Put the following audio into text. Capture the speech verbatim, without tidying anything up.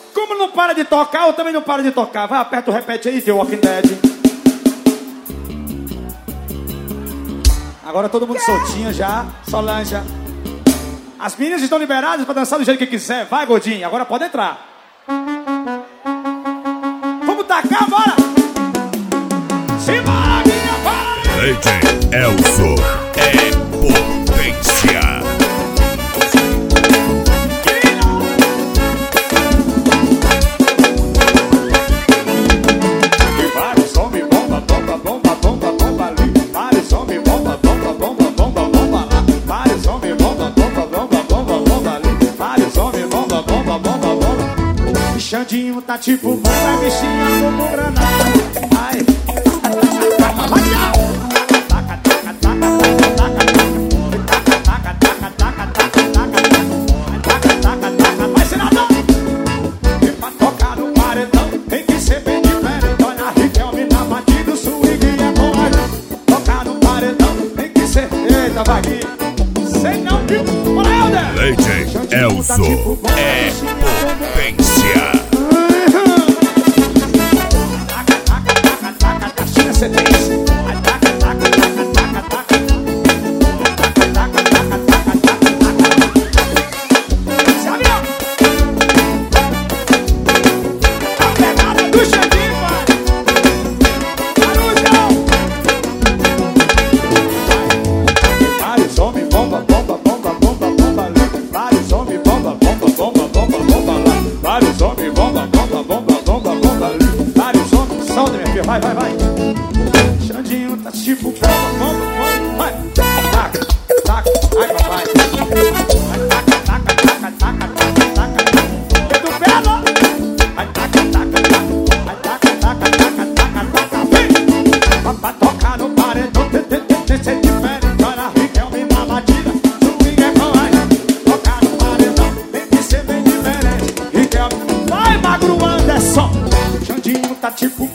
Como não para de tocar, eu também não paro de tocar. Vai, aperta o repete aí, teu Walking Dead. Agora todo mundo soltinho já, Solange. As meninas estão liberadas pra dançar do jeito que quiser. Vai, gordinho, agora pode entrar. Vamos tacar, bora! Simbora, minha pai! D J Elzo é potência. Vai, some, bomba, bomba, bomba, bomba, bomba ali. Vai, some, bomba, bomba, bomba, bomba, bomba lá. Vai, some, bomba, bomba, bomba, bomba, bomba ali. Vai, some, bomba, bomba, bomba, bomba. Xandinho tá tipo bomba, bichinha, como granada. Vai, D J Elzo é potência. Vai, vai, vai. Xandinho tá tipo bomba, bomba, bomba. Vai, taca, taca, ai, papai. Vai, taca, taca, taca, taca, taca, taca. Dedo belo. Vai, taca, taca, taca. Vai, taca, taca, taca, taca, taca. Vem. Pra tocar no paredão, tem, tem, tem, tem, ser diferente. Olha, Riquelme na batida, swing é com aí. Tocar no paredão, tem que ser bem diferente. Riquelme, vai, Magro Anderson. Xandinho tá tipo